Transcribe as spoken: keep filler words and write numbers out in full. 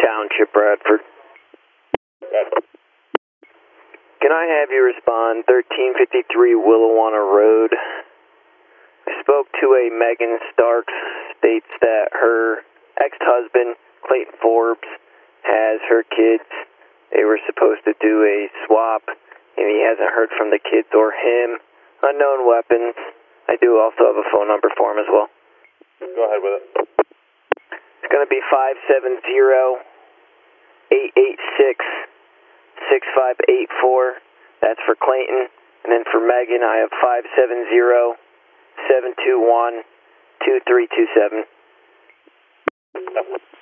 Township, Bradford. Can I have you respond thirteen fifty-three Willowanna Road? I spoke to a Megan Starks, states that her ex-husband, Clayton Forbes, has her kids. They were supposed to do a swap, and he hasn't heard from the kids or him. Unknown weapons. I do also have a phone number for him as well. Go ahead with it. It's going to be five seven zero, eight eight six, six five eight four. That's for Clayton. And then for Megan, I have five seven zero, seven two one, two three two seven.